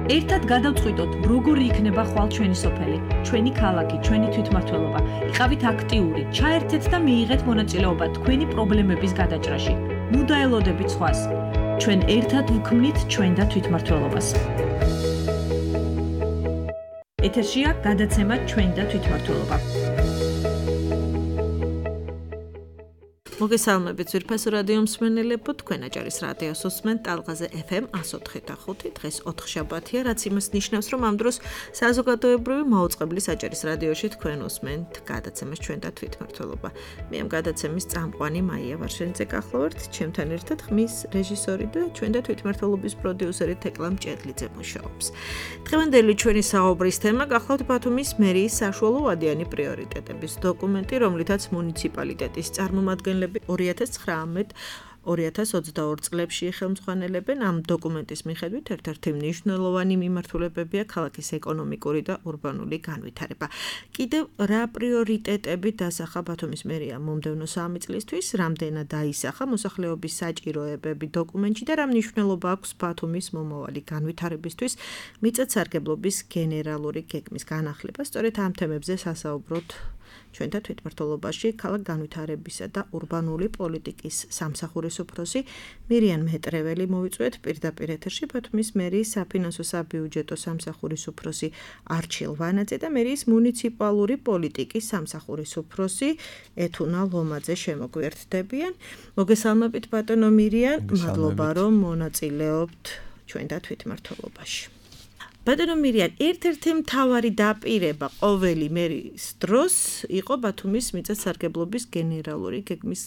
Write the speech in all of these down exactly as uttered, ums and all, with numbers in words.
ერთად გადავწყვიტოთ, როგორ იქნება ხვალ ჩვენი სოფელი, ჩვენი ქალაქი, ჩვენი თვითმმართველობა. იყავით აქტიური, ჩაერთეთ და მიიღეთ მონაწილეობა თქვენი პრობლემების გადაჭრაში. ნუ დაელოდებით სხვას. ჩვენ ერთად ვქმნით ჩვენ და თვითმმართველობას. ეთერშია გადაცემა ჩვენ და თვითმმართველობა. მოგესალმებით ძვირფას რადიო მსმენელებო, თქვენ აჭარის რადიოს უსმენთ ტალღაზე ეფ ემ one oh three point five. დღეს ოთხშაბათია, რაც იმას ნიშნავს, რომ ამ დროს საზოგადოებრივი მაუწყებლის აჭარის რადიოში თქვენ უსმენთ გადაცემას ჩვენ და თვითმმართველობა. მე ამ გადაცემის წამყვანი მაია ვარშენიძე გახლავართ, ჩემთან ერთად ხმის რეჟისორი და ჩვენ და თვითმმართველობის პროდიუსერი თეკლა მჭედლიძე მუშაობს. დღევანდელი ჩვენი საუბრის თემა გახლავთ ბათუმის მერიის საშუალო ვადიანი პრიორიტეტების დოკუმენტი, რომლითაც მუნიციპალიტეტის წარმომადგენლები two thousand nineteen two thousand twenty-four წლებში ხელმძღვანელებენ. ამ დოკუმენტის მიხედვით ერთ-ერთი მნიშვნელოვანი მიმართულებებია ქალაქის ეკონომიკური და ურბანული განვითარება. კიდევ რა პრიორიტეტები დასახა ბათუმის მერიამ მომდევნო სამი წლისთვის, რამდენად დაისახა მოსახლეობის საჭიროებები დოკუმენტში და რა მნიშვნელობა აქვს ბათუმის მომავალი განვითარებისთვის მიწათსარგებლობის გენერალური გეგმის განახლება. სწორედ ამ თემებზე სასაუბროთ ჩვენ და თვითმმართველობაში ქალაქ განვითარებისა და ურბანული პოლიტიკის სამსახურის უფროსი მირიან მეტრეველი მოვიწვიეთ პირდაპირ ეთერში ბათუმის მერიის საფინანსო საბიუჯეტო სამსახურის უფროსი არჩილ ვანაძე და მერიის მუნიციპალური პოლიტიკის სამსახურის უფროსი ეთუნა ლომაძე შემოგვიერთდებიან. მოგესალმებით ბატონო მირიან, მადლობა რომ მონაწილეობთ ჩვენ და თვითმმართველობაში. ბატონო მირიან, ერთ-ერთი მთავარი დაპირება ყოველი მერის დროს იყო ბათუმის მიწათსარგებლობის გენერალური გეგმის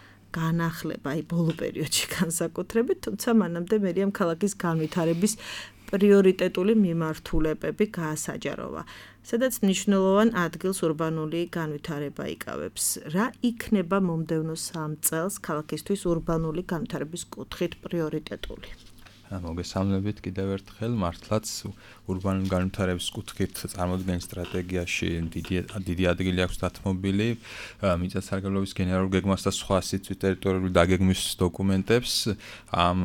განახლება, აი ბოლო პერიოდში განსაკუთრებით, თუმცა მანამდე მერიამ ქალაქის განვითარების პრიორიტეტული მიმართულებები გაასაჯაროვა, სადაც მნიშვნელოვან ადგილს ურბანული განვითარება იკავებს. რა იქნება მომდევნო სამ წელს ქალაქისთვის ურბანული განვითარების კუთხით პრიორიტეტული? მოგესალმებით კიდევ ერთხელ, მართლაც ურბანული განვითარების კუთხით წარმოდგენის სტრატეგიაში დიდი დიდი ადგილი აქვს დათმობილი მიწათსარგებლობის გენერალურ გეგმას და სხვა სიცივი ტერიტორიული დაგეგმვის დოკუმენტებს. ამ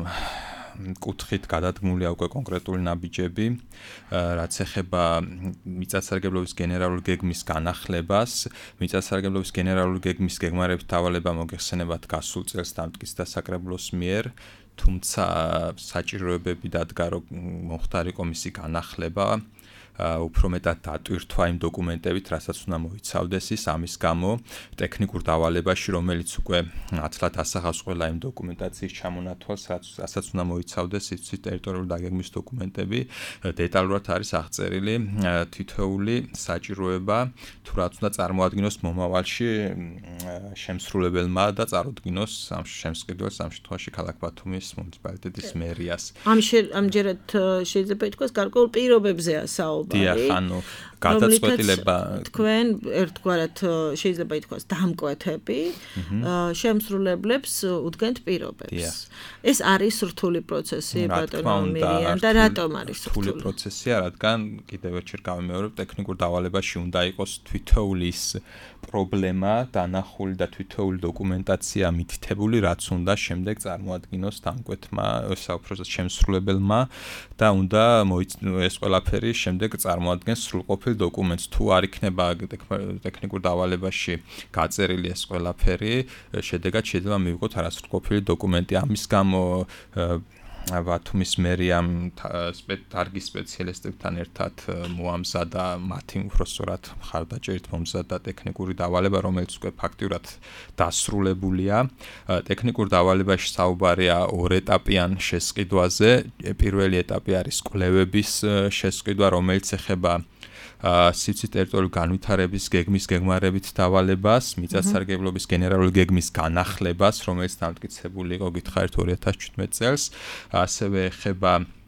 კუთხით გადადგმულია უკვე კონკრეტული ნაბიჯები, რაც ეხება მიწათსარგებლობის გენერალური გეგმის განახლებას. მიწათსარგებლობის გენერალური გეგმის გეგმარებით დავალება მოგეხსენებათ გასულ წელს დამტკიცდა დასაკრებულოს მიერ, თუმცა საჭიროებები დადგა რომ მომხდარიყო მისი განახლება, უფრო მეტად დატვირთვა იმ დოკუმენტებით, რასაც უნდა მოიცავდეს ის. ამის გამო ტექნიკურ დავალებაში, რომელიც უკვე ნათლად ასახავს ყველა იმ დოკუმენტაციის ჩამონათვალს, რასაც უნდა მოიცავდეს ის ტერიტორიული დაგეგმვის დოკუმენტები, დეტალურად არის აღწერილი თითოეული საჭიროება, თუ რაც უნდა წარმოადგინოს მომავალში შემსრულებელმა და წარუდგინოს ამ შემსყიდველს, ამ შემთხვევაში ქალაქ ბათუმის მუნიციპალიტეტის მერიას. ამჯერად შეიძლება ითქვას გარკვეულ პირობებზეა საუბარი. დიახ, ანუ გადაწყვეტილება თქვენ ერთგვარად შეიძლება ითქვას დამკვეთები შემსრულებლებს უდგენთ პირობებს. ეს არის რთული პროცესი ბატონო მირიან და რატომ არის რთული პროცესია, რადგან კიდევ ერთხელ გავიმეორებ, ტექნიკურ დავალებაში უნდა იყოს თვითოული ის პრობლემა დანახული და თვითოული დოკუმენტაცია მითითებული, რაც უნდა შემდეგ წარმოადგინოს დამკვეთმა, საუბრობთ შემსრულებელმა და უნდა ეს ყველაფერი შემდეგ წარმოადგენს სრულყოფილ დოკუმენტს. თუ არ იქნება ტექნიკურ დავალებაში გაწერილი ეს ყველაფერი, შედეგად შეიძლება მივიღოთ არასრულყოფილი დოკუმენტი. ამის გამო ბათუმის მერიამ დარგის სპეციალისტებთან ერთად მოამზადა მათი უბრალოდ მხარდაჭერით მომზადა ტექნიკური დავალება, რომელიც უკვე ფაქტიურად დასრულებულია. ტექნიკურ დავალებაში საუბარია ორ-ეტაპიან შესყიდვაზე. პირველი ეტაპი არის კვლევების შესყიდვა, რომელიც ეხება სიცივი ტერიტორიული განვითარების გეგმის გეგმარებით დავალებას, მიწათსარგებლობის გენერალური გეგმის განახლებას, რომელიც დამტკიცებული იყო გითხარით two thousand seventeen წელს, ასევე ეხება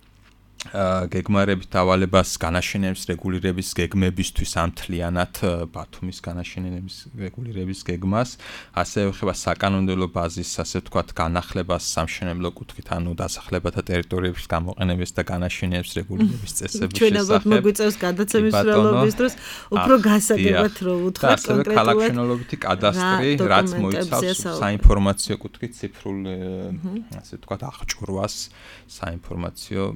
გეგმარებით დავალებას განაშენების რეგულირების გეგმებისთვის ამთლიანად ბათუმის განაშენების რეგულირების გეგმას, ასევე ეხება საკანონმდებლო ბაზისს, ასე ვთქვათ, განახლებას სამშენებლო კუთხით, ანუ დასახლებათა ტერიტორიების გამოყენების და განაშენების რეგულირების წესების შესახებ. ჩვენ ალბათ მოგვიწევს გადაცემის მსვლელობის დროს უფრო გასაგებად რომ უთხრათ კონკრეტულად. ასევე ქალაქმშენებლობითი კადასტრი, რაც მოიცავს საინფორმაციო კუთხით ციფრულ, ასე ვთქვათ, აღჭურვას, საინფორმაციო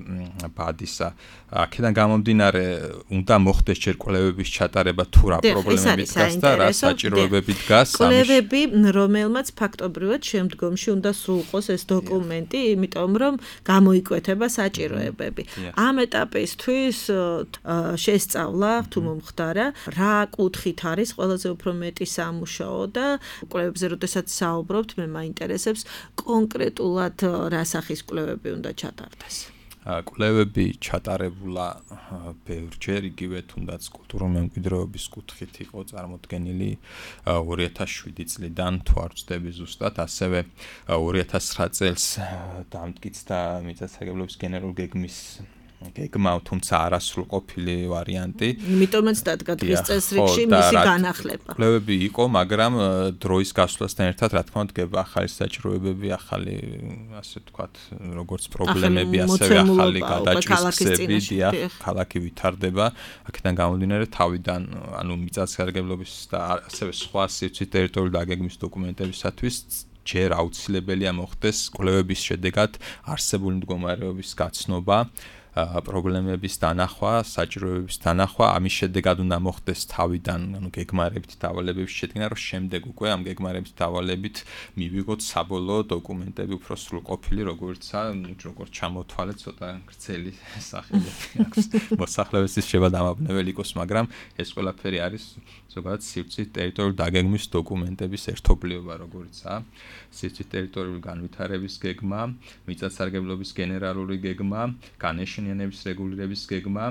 ბადისა. აქედან გამომდინარე, უნდა მოხდეს ჯერ კვლევების ჩატარება თუ რა პრობლემები დგას და რა საჭიროებები დგას. კვლევები, რომელმაც ფაქტობრივად შემდგომში უნდა სრულყოს ეს დოკუმენტი, იმიტომ რომ გამოიკვეთება საჭიროებები. ამ ეტაპისთვის შესწავლა თუ მომხდარა, რა კუთხით არის ყველაზე უფრო მეტი სამუშაო და კვლევებზე როდესაც საუბრობთ, მე მაინტერესებს კონკრეტულად რა სახის კვლევები უნდა ჩატარდეს. კვლევები ჩატარებულა ბევრჯერ, იგივე თუნდაც კულტურული მემკვიდრეობის კუთხით იყო წარმოდგენილი ორი ათას შვიდი წლიდან, თუ არ ვცდები ზუსტად, ასევე ორი ათას ცხრა წელს დამტკიცდა მიწათსარგებლობის გენერალური გეგმის გეგმა, თუმცა არასრულყოფილი ვარიანტი. იმიტომაც დადგა დღის წესრიგში მისი განახლება. კვლევები იყო, მაგრამ დროის გასვლასთან ერთად, რა თქმა უნდა, დგება ახალი საჭიროებები, ახალი, ასე ვთქვათ, როგორც პრობლემები, ასევე ახალი გადაჭრისები, დიახ, ქალაქი ვითარდება. აქედან გამომდინარე, თავიდან, ანუ მიწათსარგებლობის და ასევე სხვა სივრცის ტერიტორიული დაგეგმის დოკუმენტებისათვის ჯერ აუცილებელია მოხდეს კვლევების შედეგად არსებული მდგომარეობის გაცნობა. პრობლემების დანახვა, საჭიროებების დანახვა, ამის შედეგად უნდა მოხდეს თავიდან, ანუ გეგმარებით დავალებების შედგენა, რომ შემდეგ უკვე ამ გეგმარებით დავალებით მივიღოთ საბოლოო დოკუმენტები უფრო სრულყოფილი, როგორცა, როგორც ჩამოთვალეთ, ცოტა გრძელი სახელები აქვს. მოსახლეობის შევა დამაბნეველი იყოს, მაგრამ ეს ყველაფერი არის ზოგადად სივრცის ტერიტორიული დაგეგმის დოკუმენტების ერთობლიობა, როგორიცაა სივრცის ტერიტორიული განვითარების გეგმა, მიწათსარგებლობის გენერალური გეგმა, განეშენიანების რეგულირების გეგმა,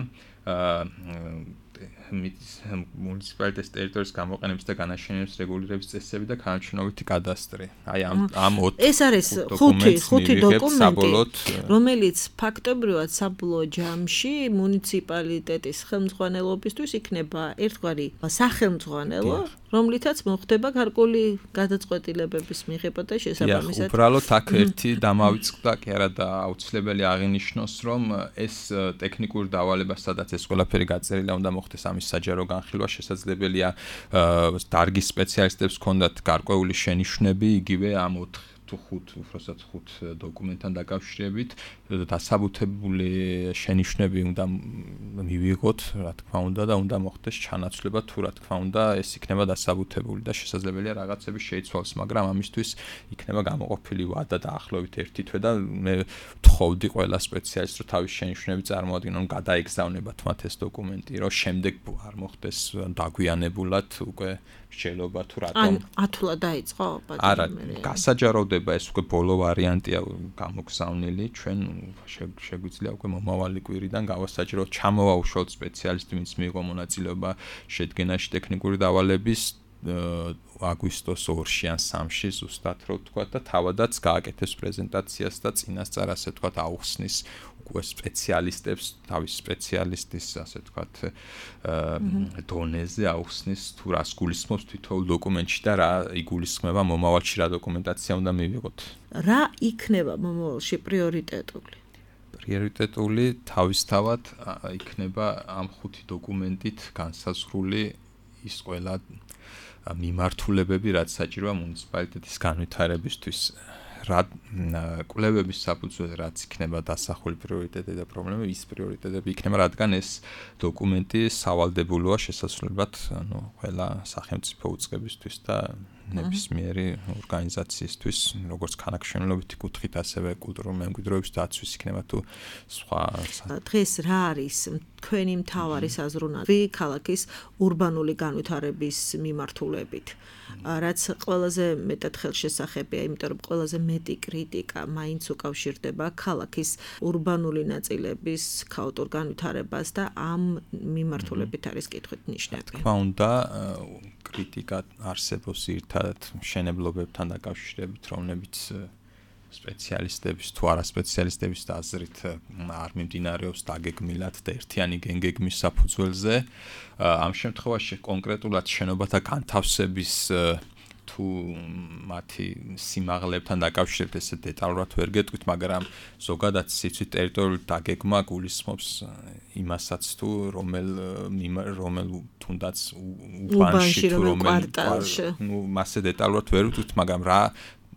მუნიციპალიტეტის ტერიტორიის გამოყენების და განაშენების რეგულირების წესები და განაჩვენებითი კადასტრი. აი ამ ამ ეს არის ხუთი ხუთი დოკუმენტი, რომელიც ფაქტობრივად საბოლოო ჯამში მუნიციპალიტეტის ხელმძღვანელობისთვის იქნება ერთგვარი სახელმძღვანელო, რომლითაც მოხდება გარკვეული გადაწყვეტილებების მიღება და შესაბამისად. დიახ, უბრალოდ აქ ერთი დამავიწყდა, კი არა და აუცილებელი აღინიშნოს, რომ ეს ტექნიკური დავალება, სადაც ეს ყველაფერი გაწერილია, უნდა მოხდეს ამის საჯარო განხილვა, შესაძლებელია დარგის სპეციალისტებს ჰქონდათ გარკვეული შენიშვნები, იგივე ამ ოთხ თუ ხუთ, უბრალოდ ხუთ დოკუმენტთან დაკავშირებით, დასაბუთებული შენიშვნები უნდა მივიღოთ, რა თქმა უნდა და უნდა მოხდეს ჩანაცვლება, თუ რა თქმა უნდა ეს იქნება დასაბუთებული და შესაძლებელია რაღაცები შეიცვალოს, მაგრამ ამისთვის იქნება გამოყოფილი ვადა დაახლოებით ერთი თვე და მე ვთხოვდი ყველა სპეციალისტს, რომ თავის შენიშვნები წარმოადგინონ, გადაეგზავნებათ მათ ეს დოკუმენტი, რომ შემდეგ არ მოხდეს დაგვიანებულად უკვე შეიძლება თუ რატომ. ან ათვლა დაიწყო ბატონო. არა, გასაჯაროვდება ეს უკვე ბოლო ვარიანტია გამოგზავნილი, ჩვენ შეგვიძლია უკვე მომავალი კვირიდან გავასაჯაროთ, ჩამოვაუშვოთ სპეციალისტი, ვინც მიიღო მონაწილეობა შედგენაში ტექნიკური დავალების აგვისტოს ორში ან სამში ზუსტად რო ვთქვა და თავადაც გააკეთებს პრეზენტაციას და წინასწარ ასე ვთქვათ აუხსნის უკვე სპეციალისტებს, თავის სპეციალისტის ასე ვთქვათ დონეზე აუხსნის თუ რას გულისხმობს თითოეულ დოკუმენტში და რა იგულისხმება მომავალში რა დოკუმენტაცია უნდა მივიღოთ. რა იქნება მომავალში პრიორიტეტული? პრიორიტეტული თავისთავად იქნება ამ ხუთი დოკუმენტით განსაზღვრული ის ყველა მიმართულებები, რაც საჭიროა მუნიციპალიტეტის განვითარებისთვის. რა კვლევების საფუძველზე რაც იქნება დასახული პრიორიტეტები და პრობლემები, ის პრიორიტეტები იქნება, რადგან ეს დოკუმენტი სავალდებულოა შესაძლებლად, ანუ ყველა სახელმწიფო უწყებისთვის და ნებისმიერი ორგანიზაციისთვის, როგორც განაჩვენებითი კუთხით, ასევე კულტურული მემკვიდრეობის დაცვის იქნება თუ სხვა. დღეს რა არის თქვენი მთავარი საზრუნავი ქალაქის ურბანული განვითარების მიმართულებით? რაც ყველაზე მეტად ხელშესახებია, იმიტომ რომ ყველაზე მეტი კრიტიკა მაინც უკავშირდება ქალაქის ურბანული ნაწილების ქაოტურ განვითარებას და ამ მიმართულებით არის კითხვით ნიშნები. თქმა უნდა, კრიტიკა არსებობს ერთად მშენებლობებთან დაკავშირებით, რომლებიც სპეციალისტების თუ არა სპეციალისტების აზრით არ მიმდინარეობს დაგეგმილად და ერთიანი გეგმის საფუძველზე. ამ შემთხვევაში კონკრეტულად შენობათა განთავსების თუ მათი სიმაღლებთან დაკავშირებით ესე დეტალურად ვერ გეტყვით, მაგრამ ზოგადად სიცივ ტერიტორიული დაგეგმა გულისხმობს იმასაც თუ რომელ რომელ თუნდაც უბანში თუ რომელ კვარტალში, ნუ მასე დეტალურად ვერ ვთქვით, მაგრამ რა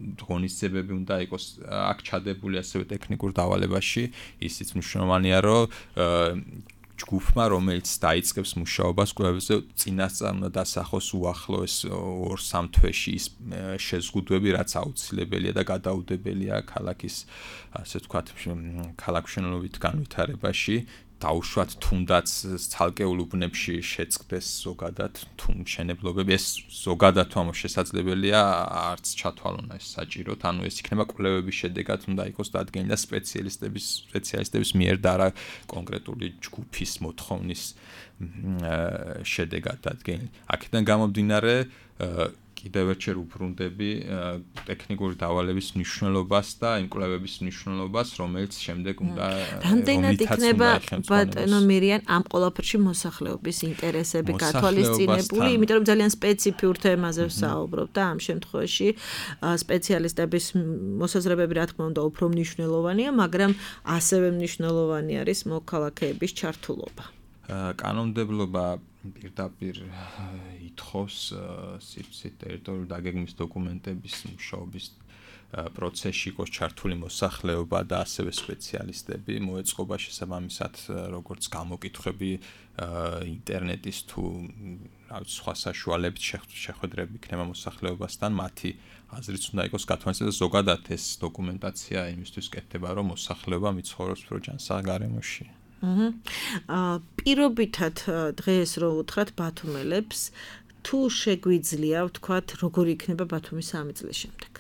ღონისძიებები უნდა იყოს აქ ჩადებული ასევე ტექნიკურ დავალებაში, ისიც მნიშვნელოვანია, რომ ჯგუფმა, რომელიც დაიწყებს მუშაობას კვლევებზე, წინასწარ უნდა დასახოს უახლოეს ორ სამ თვეში ის შეზღუდვები, რაც აუცილებელია და გადაუდებელია ქალაქის, ასე ვთქვათ, ქალაქმშენებლობით განვითარებაში. დაუშვათ თუნდაც ცალკეულ უბნებში შეწყდეს ზოგადად თუ მშენებლობები, ეს ზოგადად თუმცა შესაძლებელია, არც ჩათვალონა ეს საჭიროდ, ანუ ეს იქნება კვლევების შედეგად უნდა იყოს დადგენილი და სპეციალისტების სპეციალისტების მიერ და არა კონკრეტული ჯგუფის მოთხოვნის შედეგად დადგენილი. აქედან გამომდინარე, კიდევ ერთხელ უბრუნდები ტექნიკური დავალების მნიშვნელობას და იმ კვლევების მნიშვნელობას, რომელიც შემდეგ უნდა რამდენად იქნება ბატონო მირიან ამ ყველაფერში მოსახლეობის ინტერესები გათვალისწინებული, იმიტომ რომ ძალიან სპეციფიურ თემაზე ვსაუბრობ და ამ შემთხვევაში სპეციალისტების მოსაზრებები რა თქმა უნდა უფრო მნიშვნელოვანია, მაგრამ ასევე მნიშვნელოვანი არის მოქალაქეების ჩართულობა. კანონმდებლობა პირდაპირ ითხოვს სივრცით ტერიტორიული დაგეგმვის დოკუმენტების მუშაობის პროცესში იყოს ჩართული მოსახლეობა და ასევე სპეციალისტები მოეწყობა შესაბამისად როგორც გამოკითხვები ინტერნეტის თუ რაღაც სხვა საშუალებით შეხვედრები იქნება მოსახლეობასთან მათი აზრიც უნდა იყოს გათვალისწინებული და ზოგადად ეს დოკუმენტაცია იმისთვის კეთდება რომ მოსახლეობა მიცხოვრობს პროჯანსა გარემოში. აა პირობითად დღეს რო უთხრათ ბათუმელებს თუ შეგვიძლია ვთქვათ როგორი იქნება ბათუმი სამი წლის შემდეგ.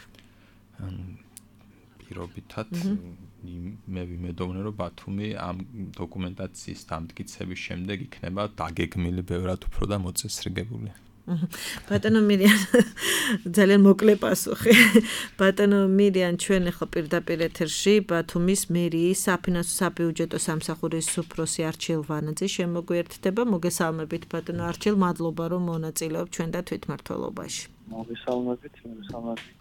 პირობითად მე ვიმედოვნე რომ ბათუმი ამ დოკუმენტაციის დამტკიცების შემდეგ იქნება დაგეგმილი ბევრად უფრო და მოწესრიგებული. ბატონო მირიან ძალიან მოკლე პასუხი. ბატონო მირიან ჩვენ ახლა პირდაპირ ეთერში ბათუმის მერიის საფინანსო საბიუჯეტო სამსახურის უფროსი არჩილ ვანაძე შემოგვიერთდება. მოგესალმებით ბატონო არჩილ, მადლობა რომ მონაწილეობ ჩვენ და თვითმმართველობაში. მოგესალმებით, მოგესალმებით.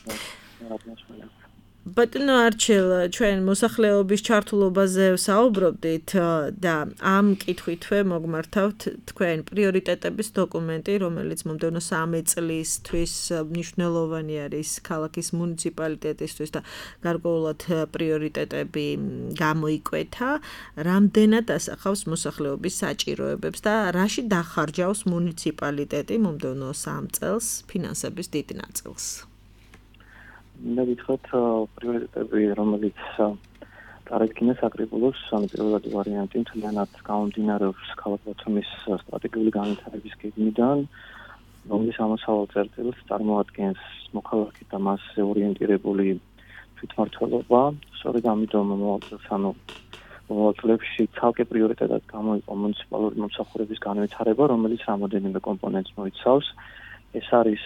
ბატონო არჩილ, ჩვენ მოსახლეობის ჩართულობაზე ვსაუბრობდით და ამ კითხვითვე მოგმართავთ თქვენ პრიორიტეტების დოკუმენტი, რომელიც მომდევნო სამი წლისთვის მნიშვნელოვანი არის ქალაქის მუნიციპალიტეტისთვის და გარკვეულად პრიორიტეტები გამოიკვეთა, რამდენად ასახავს მოსახლეობის საჭიროებებს და რაში დახარჯავს მუნიციპალიტეტი მომდევნო სამ წელს ფინანსების დიდ ნაწილს. მინდა გითხრათ პრიორიტეტები, რომელიც დარეგნა საკრებულოს პირველადი ვარიანტი მთლიანად გამომდინარეობს ქალაქ ბათუმის სტრატეგიული განვითარების გეგმიდან, რომლის ამოსავალ წერტილს წარმოადგენს მოქალაქე და მასზე ორიენტირებული თვითმმართველობა. სწორედ ამიტომ მომავალ წლებში ცალკე პრიორიტეტად გამოიყო მუნიციპალური მომსახურების განვითარება, რომელიც რამოდენიმე კომპონენტს მოიცავს. ეს არის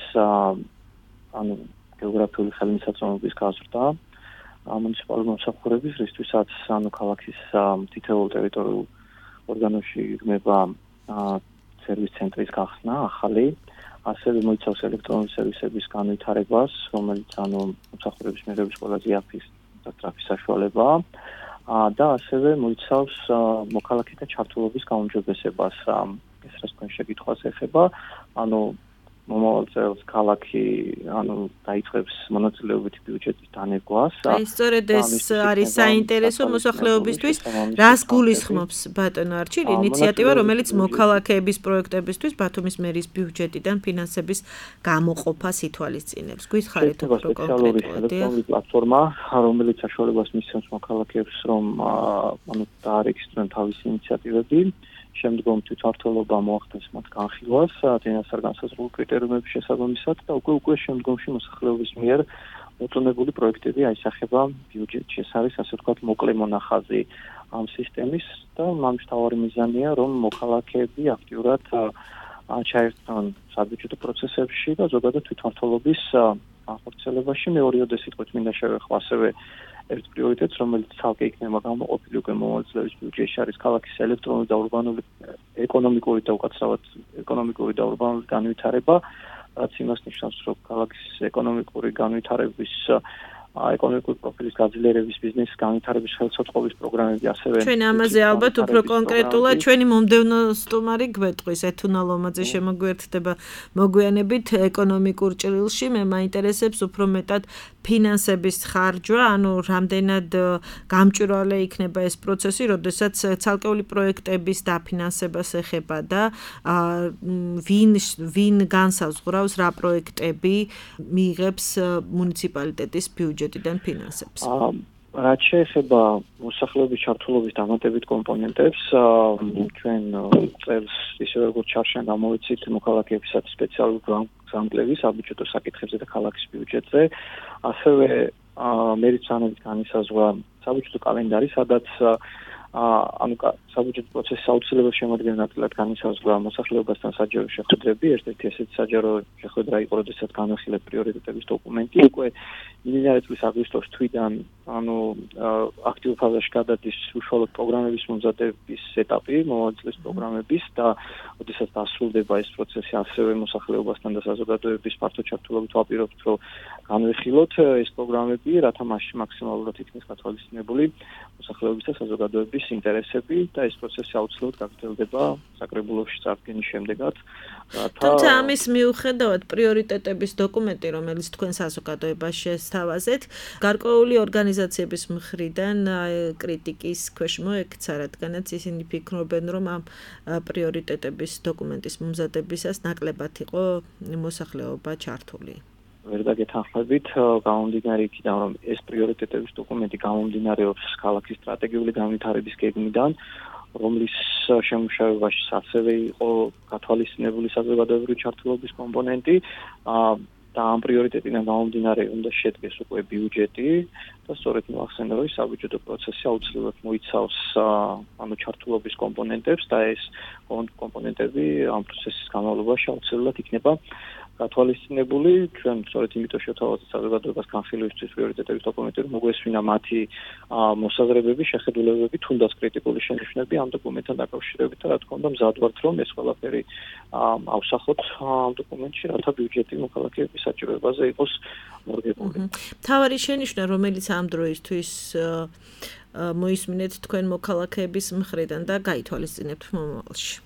ანუ გეოგრაფიული ხელმისაწვდომობის გაზრდა მუნიციპალური მომსახურების, რისთვისაც ანუ ქალაქის თითოეულ ტერიტორიულ ორგანოში იქნება სერვის ცენტრის გახსნა ახალი, ასევე მოიცავს ელექტრონული სერვისების განვითარებას, რომელიც ანუ მომსახურების მიღების ყველაზე იაფის და სწრაფი საშუალებაა და ასევე მოიცავს მოქალაქეთა ჩართულობის გაუმჯობესებას. ეს რაც თქვენ შეკითხვას ეხება, ანუ მომავალ წელს ქალაქი ანუ დაიწყებს მონაწილეობითი ბიუჯეტის დანერგვას. აი, სწორედ ეს არის საინტერესო მოსახლეობისთვის, რას გულისხმობს ბატონო არჩილ ინიციატივა, რომელიც მოქალაქეების პროექტებისთვის ბათუმის მერის ბიუჯეტიდან ფინანსების გამოყოფას ითვალისწინებს. გითხარით უფრო კონკრეტულად. ელექტრონული პლატფორმა, რომელიც საშუალებას მისცემს მოქალაქეებს, რომ ანუ დაარეგისტრირონ თავისი ინიციატივები. შემდგომ თვითმმართველობა მოახდენს მათ განხილვას დინასარ განსაზღვრულ კრიტერიუმების შესაბამისად და უკვე უკვე შემდგომში მოსახლეობის მიერ მოწონებული პროექტები აისახება ბიუჯეტში. ეს არის ასე ვთქვათ მოკლე მონახაზი ამ სისტემის და მამის მთავარი მიზანია რომ მოქალაქეები აქტიურად ჩაერთონ საბიუჯეტო პროცესებში და ზოგადად თვითმმართველობის ახორციელებაში. მეორეოდე სიტყვით მინდა შევეხო ასევე ერთ პრიორიტეტს, რომელიც ცალკე იქნება გამოყოფილი უკვე მომავალ წლების ბიუჯეტში, არის ქალაქის ელექტრონული და ურბანული ეკონომიკური და უკაცრავად ეკონომიკური და ურბანული განვითარება, რაც იმას ნიშნავს, რომ ქალაქის ეკონომიკური განვითარების ეკონომიკური პროფილის გაძლიერების, ბიზნესის განვითარების ხელსაწყოების პროგრამები, ასევე ჩვენ ამაზე ალბათ უფრო კონკრეტულად ჩვენი მომდევნო სტუმარი გვეტყვის ეთუნა ლომაძე შემოგვიერთდება მოგვიანებით ეკონომიკურ ჭრილში მე მაინტერესებს უფრო მეტად ფინანსების ხარჯვა, ანუ რამდენად გამჭვირვალე იქნება ეს პროცესი, როდესაც ცალკეული პროექტების დაფინანსებას ეხება და ვინ ვინ განსაზღვრავს რა პროექტები მიიღებს მუნიციპალიტეტის ბიუჯეტიდან ფინანსებს. რაც შეეხება მოსახლეობის ჩართულობის დამატებით კომპონენტებს, ჩვენ წელს ისევე როგორც ჩარშან გამოვიცით მოქალაქეებისათვის სპეციალური გრანტები საბიუჯეტო საკითხებზე და ქალაქის ბიუჯეტზე, ასევე მერიცანებით განისაზღვრა საბიუჯეტო კალენდარი, სადაც ანუ საბიუჯეტო პროცესის აუცილებელ შემადგენელ ნაწილად განისაზღვრა მოსახლეობასთან საჯარო შეხვედრები, ერთ-ერთი ესეთი საჯარო შეხვედრა იყო, როდესაც განვიხილეთ პრიორიტეტების დოკუმენტი, უკვე მინიმალური წლის აგვისტოს თვიდან ანუ აქტიურ ფაზაში გადადის უშუალოდ პროგრამების მომზადების ეტაპი, მომავალი წლის პროგრამების და როდესაც დასრულდება ეს პროცესი, ასევე მოსახლეობასთან და საზოგადოების ფართო ჩართულობით ვაპირებთ, რომ განვიხილოთ ეს პროგრამები, რათა მასში მაქსიმალურად იქნეს გათვალისწინებული მოსახლეობის და საზოგადოების ინტერესები და ეს პროცესი აუცილებლად გაგრძელდება საკრებულოში წარდგენის შემდეგაც. თუმცა ამის მიუხედავად პრიორიტეტების დოკუმენტი, რომელიც თქვენ საზოგადოებას შესთავაზეთ, გარკვეული ორგანიზაციების მხრიდან კრიტიკის ქვეშ მოექცა, რადგანაც ისინი ფიქრობენ, რომ ამ პრიორიტეტების დოკუმენტის მომზადებისას ნაკლებად იყო მოსახლეობა ჩართული. ვერ დაგეთანხმებით, გამომდინარე იქიდან, რომ ეს პრიორიტეტების დოკუმენტი გამომდინარეობს ქალაქის სტრატეგიული განვითარების გეგმიდან, რომლის შემუშავებაში ასევე იყო გათვალისწინებული საზოგადოებრივი ჩართულობის კომპონენტი და ამ პრიორიტეტიდან გამომდინარე უნდა შედგეს უკვე ბიუჯეტი და სწორედ მოახსენე, რომ საბიუჯეტო პროცესი აუცილებლად მოიცავს ანუ ჩართულობის კომპონენტებს და ეს კომპონენტები ამ პროცესის განმავლობაში აუცილებლად იქნება გათვალისწინებული. ჩვენ სწორედ იმიტომ შევთავაზეთ საზოგადოებას განხილვისთვის პრიორიტეტების დოკუმენტი, რომ მოგვესმინა მათი მოსაზრებები, შეხედულებები, თუნდაც კრიტიკული შენიშვნები ამ დოკუმენტთან დაკავშირებით და რა თქმა უნდა მზად ვართ, რომ ეს ყველაფერი ავსახოთ ამ დოკუმენტში, რათა ბიუჯეტი მოქალაქეების საჭიროებაზე იყოს მორგებული. მთავარი შენიშვნა, რომელიც ამ დროისთვის მოისმინეთ თქვენ მოქალაქეების მხრიდან და გაითვალისწინებთ მომავალში.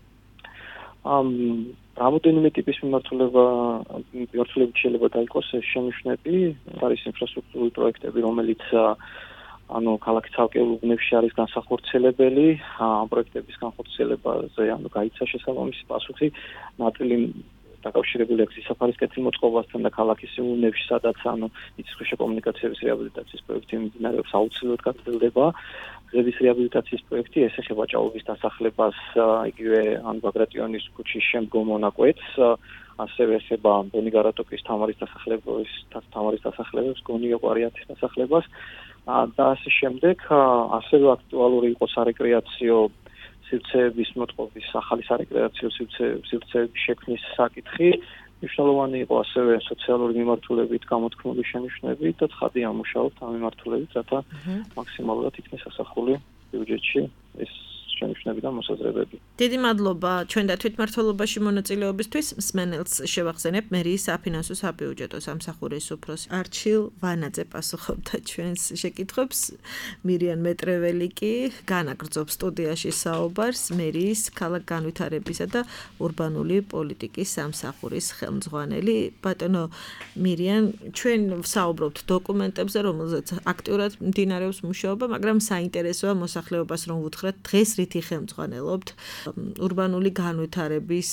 ამ რამოდენიმე ტიპის მიმართულება მიმართულებით შეიძლება დაიყოს ეს შენიშვნები, არის ინფრასტრუქტურული პროექტები, რომელიც ანუ ქალაქის ცალკეულ უბნებში არის განსახორციელებელი, ამ პროექტების განხორციელებაზე ანუ გაიცა შესაბამისი პასუხი, ნაწილი დაკავშირებული აქვს გზისაფარის კეთილმოწყობასთან და ქალაქის უბნებში, სადაც ანუ მიწისქვეშა კომუნიკაციების რეაბილიტაციის პროექტი მიმდინარეობს, აუცილებლად გაგრძელდება. გზების რეაბილიტაციის პროექტი ეს ეხება ჭაობის დასახლებას, იგივე ან ბაგრატიონის ქუჩის შემდგომ მონაკვეთს, ასევე ეხება ბონი გარატოკის თამარის დასახლებას, თამარის დასახლებებს, გონიო ყვარიათის დასახლებას და ასე შემდეგ. ასევე აქტუალური იყო სარეკრეაციო სივრცეების მოტყობის, ახალი სარეკრეაციო სივრცეების შექმნის საკითხი. მნიშვნელოვანი იყო ასევე სოციალური მიმართულებით გამოთქმული შენიშვნები და ცხადი ამუშავებთ ამ მიმართულებით, რათა მაქსიმალურად იქნეს ასახული ბიუჯეტში ეს შენიშვნები და მოსაზრებები. დიდი მადლობა ჩვენ და თვითმმართველობაში მონაწილეობისთვის. მსმენელს შევახსენებ მერიის საფინანსო საბიუჯეტო სამსახურის უფროსი არჩილ ვანაძე პასუხობდა ჩვენს შეკითხვებს. მირიან მეტრეველი კი განაგრძობს სტუდიაში საუბარს მერიის ქალაქ განვითარებისა და ურბანული პოლიტიკის სამსახურის ხელმძღვანელი. ბატონო მირიან, ჩვენ ვსაუბრობთ დოკუმენტებზე, რომელზეც აქტიურად მიმდინარეობს მუშაობა, მაგრამ საინტერესოა მოსახლეობას რომ ვუთხრათ დღეს რითი ხელმძღვანელობთ ურბანული განვითარების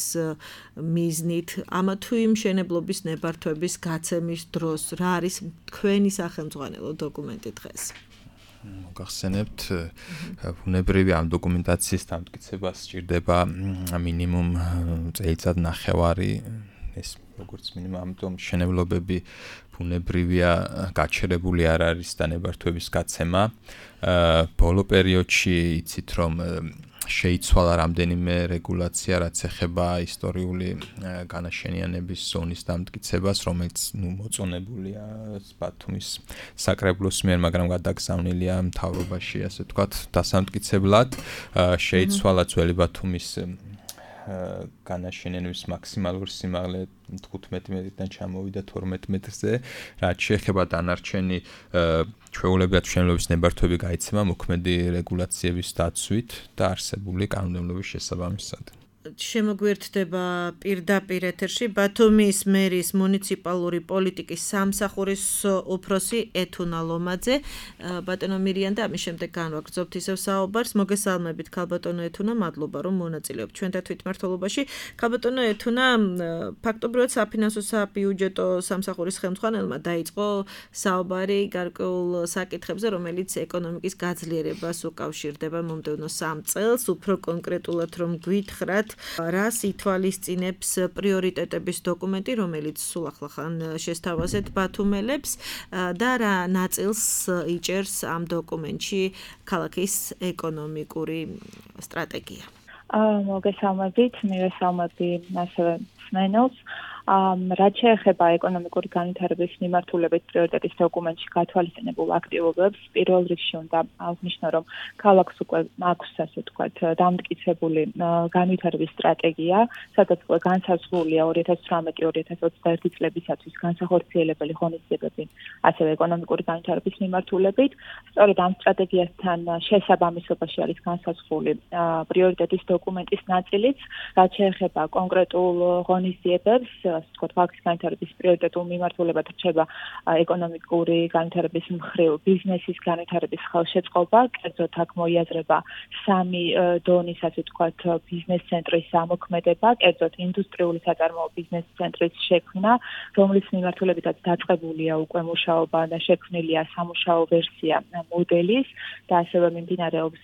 მიზნით, ამა თუ იმ მშენებლობის ნებართვების გაცემის დროს, რა არის თქვენი სახელმძღვანელო დოკუმენტი დღეს? მოგახსენებთ, ბუნებრივი ამ დოკუმენტაციის დამტკიცებას სჭირდება მინიმუმ წელიწად ნახევარი, ეს როგორც მინიმუმ, ამიტომ მშენებლობები ბუნებრივია, გაჩერებული არ არის და ნებართვების გაცემა. ბოლო პერიოდში იცით, რომ შეიცვალა რამდენიმე რეგულაცია, რაც ეხება ისტორიული განაშენიანების ზონის დამტკიცებას, რომელიც ნუ მოწონებულია ბათუმის საკრებულოს მიერ, მაგრამ გადაგზავნილია მთავრობაში, ასე ვთქვათ, დასამტკიცებლად. შეიცვალა ძველი ბათუმის განაშენიანების მაქსიმალური სიმაღლე თხუთმეტი მეტრიდან ჩამოვიდა თორმეტ მეტრზე, რაც შეეხება დანარჩენი ჩვეულებრივად მშენებლობის ნებართვები გაიცემა მოქმედი რეგულაციების დაცვით და არსებული კანონმდებლობის შესაბამისად. შემოგვიერთდება პირდაპირ ეთერში ბათუმის მერის მუნიციპალური პოლიტიკის სამსახურის უფროსი ეთუნა ლომაძე. ბატონო მირიან და ამის შემდეგ განვაგრძობთ ისევ საუბარს. მოგესალმებით ქალბატონო ეთუნა, მადლობა რომ მონაწილეობთ ჩვენთან თვითმმართველობაში. ქალბატონო ეთუნა, ფაქტობრივად საფინანსო საბიუჯეტო სამსახურის ხელმძღვანელმა დაიწყო საუბარი გარკვეულ საკითხებზე, რომელიც ეკონომიკის გაძლიერებას უკავშირდება მომდევნო სამ წელს, უფრო კონკრეტულად რომ გვითხრათ რას ითვალისწინებს პრიორიტეტების დოკუმენტი, რომელიც სულ ახლახან შესთავაზეთ ბათუმელებს და რა ნაწილს იჭერს ამ დოკუმენტში ქალაქის ეკონომიკური სტრატეგია. მოგესალმებით, მივესალმები ასევე მსმენელს. რაც შეეხება ეკონომიკური განვითარების მიმართულებით პრიორიტეტის დოკუმენტში გათვალისწინებულ აქტივობებს, პირველ რიგში უნდა აღნიშნო, რომ ქალაქს უკვე აქვს, ასე ვთქვათ, დამტკიცებული განვითარების სტრატეგია, სადაც განსაზღვრულია ორი ათას ცხრამეტი ორი ათას ოცდაერთი წლებისათვის განსახორციელებელი ღონისძიებები, ასევე ეკონომიკური განვითარების მიმართულებით. სწორედ ამ სტრატეგიასთან შესაბამისობაში არის განსაზღვრული პრიორიტეტის დოკუმენტის ნაწილიც, რაც შეეხება კონკრეტულ ღონისძიებებს, ვთქვათ, ქალაქის განვითარების პრიორიტეტულ მიმართულებად რჩება ეკონომიკური განვითარების მხრივ ბიზნესის განვითარების ხელშეწყობა, კერძოდ აქ მოიაზრება სამი დონის, ასე ვთქვათ, ბიზნეს ცენტრის ამოქმედება, კერძოდ ინდუსტრიული საწარმოო ბიზნეს ცენტრის შექმნა, რომლის მიმართულებითაც დაწყებულია უკვე მუშაობა და შექმნილია სამუშაო ვერსია მოდელის და ასევე მიმდინარეობს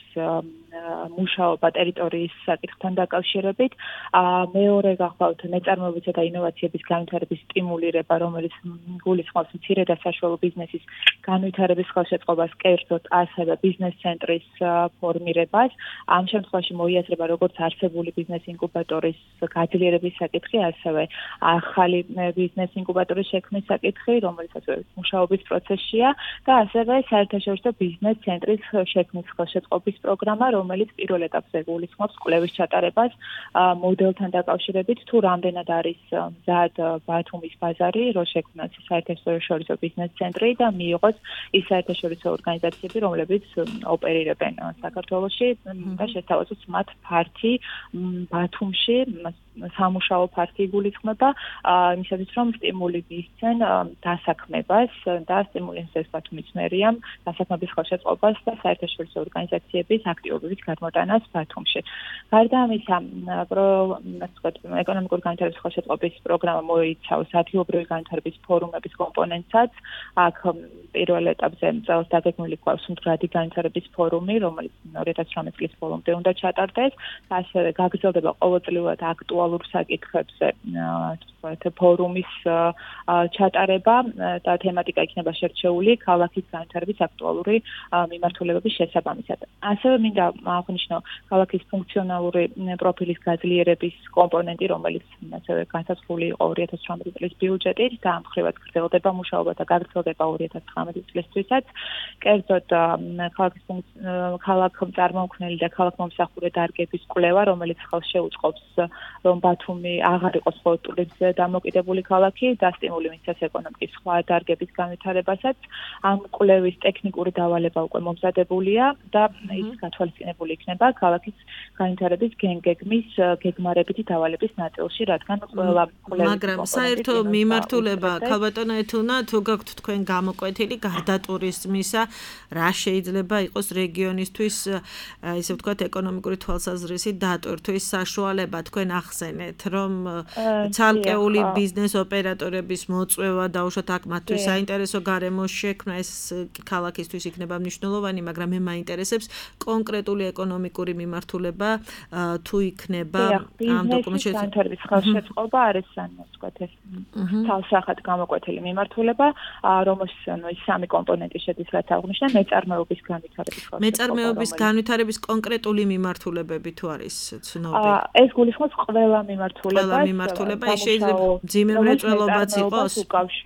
მუშაობა ტერიტორიის საკითხთან დაკავშირებით. მეორე გახლავთ მეწარმეობისა და ინოვაციების განვითარების სტიმულირება, რომელიც გულისხმობს მცირე და საშუალო ბიზნესის განვითარების ხელშეწყობას, კერძოდ ასევე ბიზნეს ცენტრის ფორმირებას. ამ შემთხვევაში მოიაზრება როგორც არსებული ბიზნეს ინკუბატორის გაძლიერების საკითხი, ასევე ახალი ბიზნეს ინკუბატორის შექმნის საკითხი, რომელიც ასევე მუშაობის პროცესშია და ასევე საერთაშორისო ბიზნეს ცენტრის შექმნის ხელშეწყობის პროგრამა, რომელიც პირველ ეტაპზე გულისხმობს კვლევის ჩატარებას მოდელთან დაკავშირებით, თუ რამდენად არის მზად ბათუმის ბაზარი, რომ შექმნას საერთაშორისო ბიზნეს ცენტრი და მიიღოს ის საერთაშორისო ორგანიზაციები, რომლებიც ოპერირებენ საქართველოში და შესთავაზოს მათ ფართი ბათუმში სამუშაო ფართი გულისხმება, იმისათვის რომ სტიმული მისცენ დასაქმებას და სტიმული მისცეს ბათუმის მერიამ დასაქმების ხელშეწყობას და საერთაშორისო ორგანიზაციების აქტივობების გადმოტანას ბათუმში. გარდა ამისა, ეკონომიკური განვითარების ხელშეწყობის პროგრამა მოიცავს ადგილობრივი განვითარების ფორუმების კომპონენტსაც. აქ პირველ ეტაპზე წელს დაგეგმილი გვაქვს მდგრადი განვითარების ფორუმი, რომელიც ორი ათას ცხრამეტი წლის ბოლომდე უნდა ჩატარდეს. ასევე გაგრძელდება ყოველწლიურად აქტუალურ საკითხებზე ფორუმის ჩატარება და თემატიკა იქნება შერჩეული ქალაქის განვითარების აქტუალური მიმართულებების შესაბამისად. ასევე მინდა აღნიშნო ქალაქის ფუნქციონალური პროფილის გაძლიერების კომპონენტი, რომელიც ასევე განსაზღვრული იყო ორი ათას ცხრამეტი წლის ბიუჯეტით და ამ მხრივაც გრძელდება მუშაობა და გაგრძელდება ორი ათას ცხრამეტი წლისთვისაც. კერძოდ ქალაქის ქალაქ წარმოქმნელი და ქალაქ მომსახურე დარგების კვლევა, რომელიც ხელს შეუწყობს, რომ ბათუმი აღარ იყოს მხოლოდ ტურიზმზე დამოკიდებული ქალაქი და სტიმული მისცეს ეკონომიკის სხვა დარგების განვითარებასაც. ამ კვლევის ტექნიკური დავალება უკვე მომზადებულია და ის გათვალისწინებული იქნება ქალაქის განვითარების გეგმის გეგმარებითი დავალების ნაწილში, რადგან ყველა კვლევის მაგრამ საერთო მიმართულება ქალბატონო ეთუნა, თუ გაქვთ თქვენ გამოკვეთილი გარდა ტურიზმისა, რა შეიძლება იყოს რეგიონისთვის, ისე ვთქვათ, ეკონომიკური თვალსაზრისით დატვირთვის საშუალება, თქვენ ახსენეთ, რომ ცალკეული ბიზნეს ოპერატორების მოწვევა დაუშვათ აქ მათთვის საინტერესო გარემო შექმნა, ეს ქალაქისთვის იქნება მნიშვნელოვანი, მაგრამ მე მაინტერესებს კონკრეტული ეკონომიკური მიმართულება, თუ იქნება ამ დოკუმენტში განვითარების ხელშეწყობა არის, ანუ ვთქვათ, ეს თავსახად გამოკვეთილი მიმართულება, რომელშიც ანუ ის სამი კომპონენტი შედის, რაც აღნიშნა, მეწარმეობის განვითარების ხელშეწყობა. მეწარმეობის განვითარების კონკრეტული მიმართულებები თუ არის ცნობილი? ეს გულისხმობს ყველა მიმართულებას. ყველა მიმართულება, ის შეიძლება მძიმე მრეწველობაც იყოს.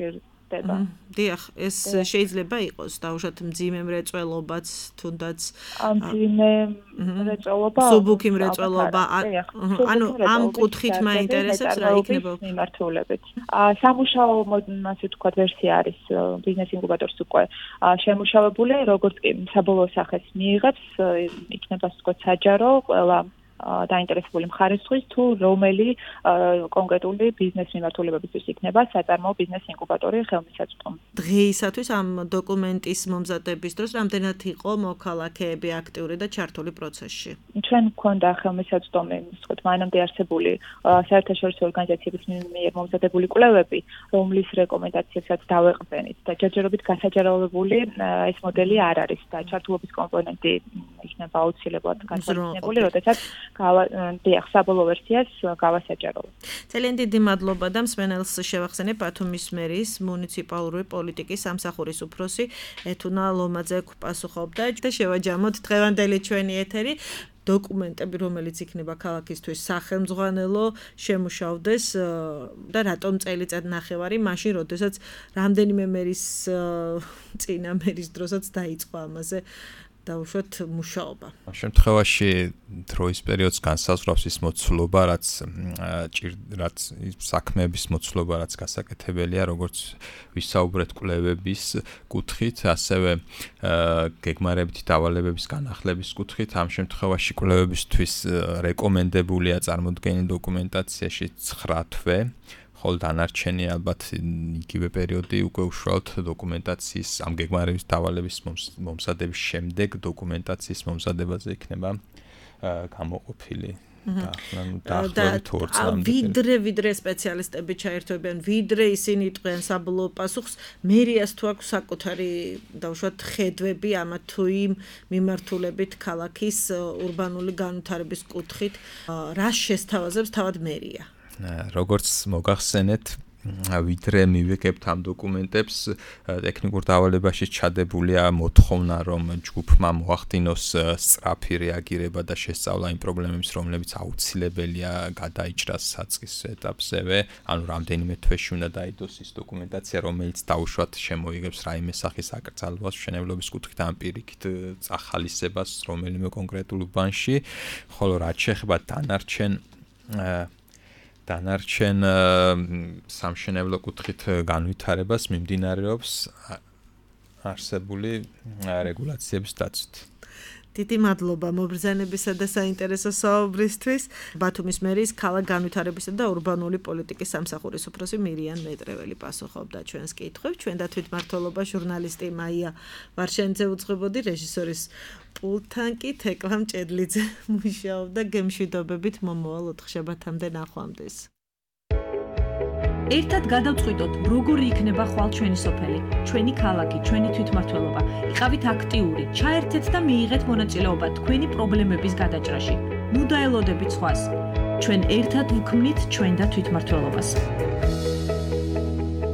ხდება. დიახ, ეს შეიძლება იყოს დაუშვათ მძიმე მრეწველობაც, თუნდაც მძიმე მრეწველობა, სუბუქი მრეწველობა, ანუ ამ კუთხით მაინტერესებს რა იქნება მიმართულებით. სამუშაო, ასე ვთქვათ, ვერსია არის ბიზნეს ინკუბატორს უკვე შემუშავებული, როგორც კი საბოლოო სახეს მიიღებს, იქნება ასე ვთქვათ საჯარო ყველა დაინტერესებული მხარისთვის თუ რომელი კონკრეტული ბიზნეს მიმართულებებისთვის იქნება საწარმოო ბიზნეს ინკუბატორი ხელმისაწვდომი. დღეისათვის ამ დოკუმენტის მომზადების დროს რამდენად იყო მოქალაქეები აქტიური და ჩართული პროცესში? ჩვენ გვქონდა ხელმისაწვდომი, ვთქვათ, მანამდე არსებული საერთაშორისო ორგანიზაციების მიერ მომზადებული კვლევები, რომლის რეკომენდაციებსაც დავეყრდენით და ჯერჯერობით გასაჯაროვებული ეს მოდელი არ არის და ჩართულობის კომპონენტი იქნება აუცილებლად გასაგრძელებული, როდესაც დიახ, საბოლოო ვერსიას გავასაჯაროვებ. ძალიან დიდი მადლობა და მსმენელს შევახსენებ ბათუმის მერის მუნიციპალური პოლიტიკის სამსახურის უფროსი ეთუნა ლომაძე გვპასუხობდა და შევაჯამოთ დღევანდელი ჩვენი ეთერი. დოკუმენტები, რომელიც იქნება ქალაქისთვის სახელმძღვანელო, შემუშავდეს და რატომ წელიწად ნახევარი, მაშინ, როდესაც რამდენიმე მერის წინა მერის დროსაც დაიწყო ამაზე დაუშვათ მუშაობა. ამ შემთხვევაში დროის პერიოდს განსაზღვრავს ის მოცულობა, რაც რაც საქმეების მოცულობა, რაც გასაკეთებელია, როგორც ვისაუბრეთ კვლევების კუთხით, ასევე გეგმარებითი დავალებების განახლების კუთხით. ამ შემთხვევაში კვლევებისთვის რეკომენდებულია წარმოდგენილი დოკუმენტაციაში ცხრა თვე. ხოლო დანარჩენი ალბათ იგივე პერიოდი უკვე უშუალოდ დოკუმენტაციის ამ გეგმარების დავალების მომზადების შემდეგ დოკუმენტაციის მომზადებაზე იქნება გამოყოფილი. ვიდრე ვიდრე სპეციალისტები ჩაერთვებიან, ვიდრე ისინი იტყვიან საბოლოო პასუხს, მერიას თუ აქვს საკუთარი დაუშვათ ხედვები ამა თუ იმ მიმართულებით ქალაქის ურბანული განვითარების კუთხით, რა შესთავაზებს თავად მერია? როგორც მოგახსენეთ, ვიდრე მივეკებთ ამ დოკუმენტებს, ტექნიკურ დავალებაში ჩადებულია მოთხოვნა, რომ ჯგუფმა მოახდინოს სწრაფი რეაგირება და შესწავლა იმ პრობლემებს, რომლებიც აუცილებელია გადაიჭრას საწყის ეტაპზევე, ანუ რამდენიმე თვეში უნდა დაიდოს ის დოკუმენტაცია, რომელიც დაუშვათ შემოიღებს რაიმე სახის აკრძალვას მშენებლობის კუთხით ან პირიქით წახალისებას რომელიმე კონკრეტულ უბანში, ხოლო რაც შეეხება დანარჩენ დანარჩენ სამშენებლო კუთხით განვითარებას მიმდინარეობს არსებული რეგულაციების დაცვით. დიდი მადლობა მობრძანებისა და საინტერესო საუბრისთვის. ბათუმის მერის ქალაქ განვითარებისა და ურბანული პოლიტიკის სამსახურის უფროსი მირიან მეტრეველი პასუხობდა ჩვენს კითხვებს. ჩვენ და თვითმმართველობა ჟურნალისტი მაია ვარშენიძე უძღვებოდი, რეჟისორის პულტთან კი თეკლა მჭედლიძე მუშაობდა. გემშვიდობებით მომავალ ოთხშაბათამდე ნახვამდის. ერთად გადავწყვიტოთ, როგორი იქნება ხვალ ჩვენი სოფელი, ჩვენი ქალაქი, ჩვენი თვითმმართველობა. იყავით აქტიური, ჩაერთეთ და მიიღეთ მონაწილეობა თქვენი პრობლემების გადაჭრაში. ნუ დაელოდებით სხვას. ჩვენ ერთად ვქმნით ჩვენ და თვითმმართველობას.